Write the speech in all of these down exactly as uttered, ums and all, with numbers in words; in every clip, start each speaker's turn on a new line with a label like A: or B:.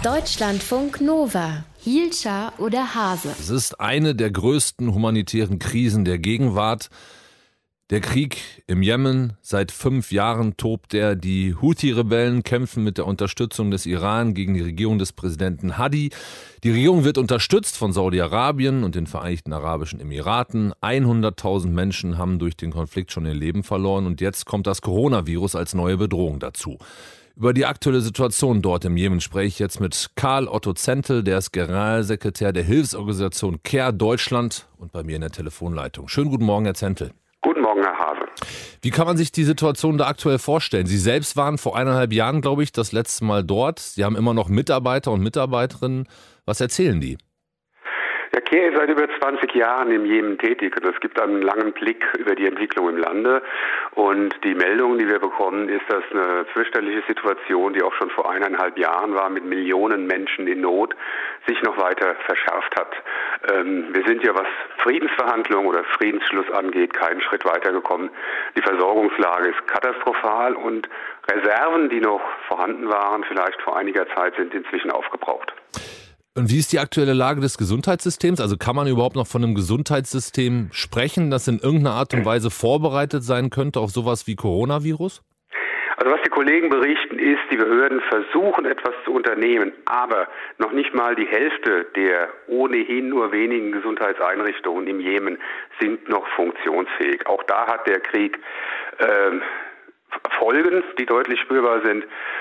A: Deutschlandfunk Nova. Hielscher oder Hase?
B: Es ist eine der größten humanitären Krisen der Gegenwart. Der Krieg im Jemen, seit fünf Jahren tobt er. Die Houthi-Rebellen kämpfen mit der Unterstützung des Iran gegen die Regierung des Präsidenten Hadi. Die Regierung wird unterstützt von Saudi-Arabien und den Vereinigten Arabischen Emiraten. hunderttausend Menschen haben durch den Konflikt schon ihr Leben verloren und jetzt kommt das Coronavirus als neue Bedrohung dazu. Über die aktuelle Situation dort im Jemen spreche ich jetzt mit Karl Otto Zentel, der ist Generalsekretär der Hilfsorganisation CARE Deutschland und bei mir in der Telefonleitung. Schönen guten Morgen, Herr Zentel.
C: Guten Morgen, Herr Hase.
B: Wie kann man sich die Situation da aktuell vorstellen? Sie selbst waren vor eineinhalb Jahren, glaube ich, das letzte Mal dort. Sie haben immer noch Mitarbeiter und Mitarbeiterinnen. Was erzählen die?
C: Der CARE ist seit über zwanzig Jahren im Jemen tätig und es gibt einen langen Blick über die Entwicklung im Lande. Und die Meldung, die wir bekommen, ist, dass eine fürchterliche Situation, die auch schon vor eineinhalb Jahren war, mit Millionen Menschen in Not, sich noch weiter verschärft hat. Ähm, wir sind ja, was Friedensverhandlungen oder Friedensschluss angeht, keinen Schritt weitergekommen. Die Versorgungslage ist katastrophal und Reserven, die noch vorhanden waren, vielleicht vor einiger Zeit, sind inzwischen aufgebraucht.
B: Und wie ist die aktuelle Lage des Gesundheitssystems? Also kann man überhaupt noch von einem Gesundheitssystem sprechen, das in irgendeiner Art und Weise vorbereitet sein könnte auf sowas wie Coronavirus?
C: Also was die Kollegen berichten ist, die Behörden versuchen etwas zu unternehmen, aber noch nicht mal die Hälfte der ohnehin nur wenigen Gesundheitseinrichtungen im Jemen sind noch funktionsfähig. Auch da hat der Krieg äh, Folgen, die deutlich spürbar sind.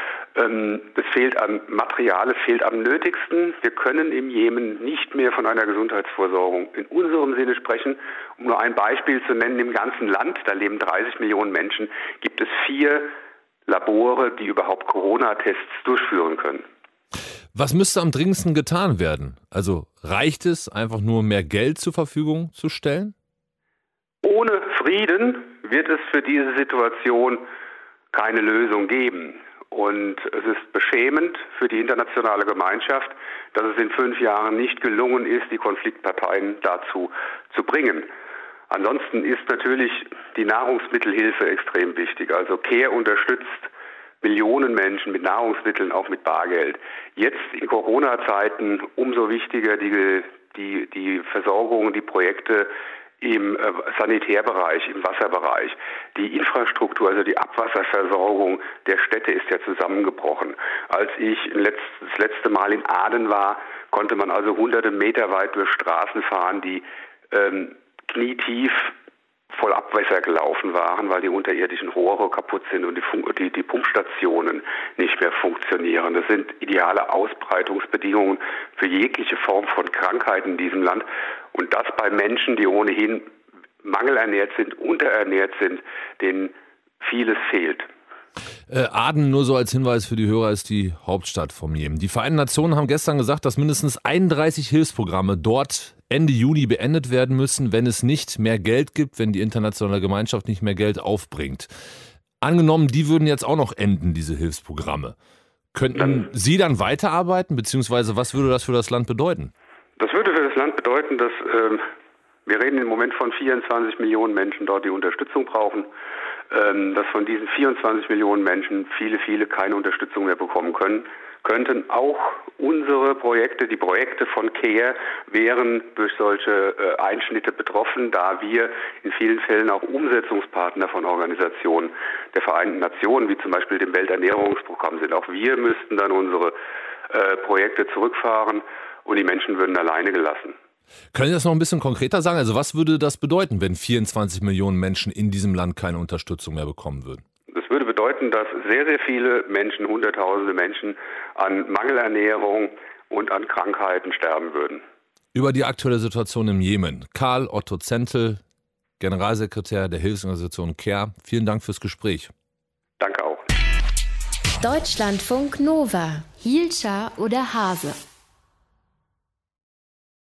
C: Es fehlt an Material, es fehlt am Nötigsten. Wir können im Jemen nicht mehr von einer Gesundheitsversorgung in unserem Sinne sprechen. Um nur ein Beispiel zu nennen, im ganzen Land, da leben dreißig Millionen Menschen, gibt es vier Labore, die überhaupt Corona-Tests durchführen können.
B: Was müsste am dringendsten getan werden? Also reicht es, einfach nur mehr Geld zur Verfügung zu stellen?
C: Ohne Frieden wird es für diese Situation keine Lösung geben. Und es ist beschämend für die internationale Gemeinschaft, dass es in fünf Jahren nicht gelungen ist, die Konfliktparteien dazu zu bringen. Ansonsten ist natürlich die Nahrungsmittelhilfe extrem wichtig. Also CARE unterstützt Millionen Menschen mit Nahrungsmitteln, auch mit Bargeld. Jetzt in Corona-Zeiten umso wichtiger die, die, die Versorgung, die Projekte im Sanitärbereich, im Wasserbereich. Die Infrastruktur, also die Abwasserversorgung der Städte ist ja zusammengebrochen. Als ich das letzte Mal in Aden war, konnte man also hunderte Meter weit durch Straßen fahren, die ähm, knietief voll Abwasser gelaufen waren, weil die unterirdischen Rohre kaputt sind und die, Fun- die, die Pumpstationen nicht mehr funktionieren. Das sind ideale Ausbreitungsbedingungen für jegliche Form von Krankheiten in diesem Land. Und das bei Menschen, die ohnehin mangelernährt sind, unterernährt sind, denen vieles fehlt.
B: Äh, Aden, nur so als Hinweis für die Hörer, ist die Hauptstadt vom Jemen. Die Vereinten Nationen haben gestern gesagt, dass mindestens einunddreißig Hilfsprogramme dort Ende Juni beendet werden müssen, wenn es nicht mehr Geld gibt, wenn die internationale Gemeinschaft nicht mehr Geld aufbringt. Angenommen, die würden jetzt auch noch enden, diese Hilfsprogramme. Könnten dann Sie dann weiterarbeiten, beziehungsweise was würde das für das Land bedeuten?
C: Das würde für das Land bedeuten, dass ähm, wir reden im Moment von vierundzwanzig Millionen Menschen dort, die Unterstützung brauchen. Ähm, dass von diesen vierundzwanzig Millionen Menschen viele, viele keine Unterstützung mehr bekommen können, könnten auch unsere Projekte, die Projekte von CARE, wären durch solche äh, Einschnitte betroffen, da wir in vielen Fällen auch Umsetzungspartner von Organisationen der Vereinten Nationen, wie zum Beispiel dem Welternährungsprogramm sind. Auch wir müssten dann unsere äh, Projekte zurückfahren und die Menschen würden alleine gelassen.
B: Können Sie das noch ein bisschen konkreter sagen? Also was würde das bedeuten, wenn vierundzwanzig Millionen Menschen in diesem Land keine Unterstützung mehr bekommen würden?
C: Das würde bedeuten, dass sehr, sehr viele Menschen, hunderttausende Menschen an Mangelernährung und an Krankheiten sterben würden.
B: Über die aktuelle Situation im Jemen. Karl Otto Zentel, Generalsekretär der Hilfsorganisation CARE. Vielen Dank fürs Gespräch.
C: Danke auch.
A: Deutschlandfunk Nova. Hielscher oder Hase?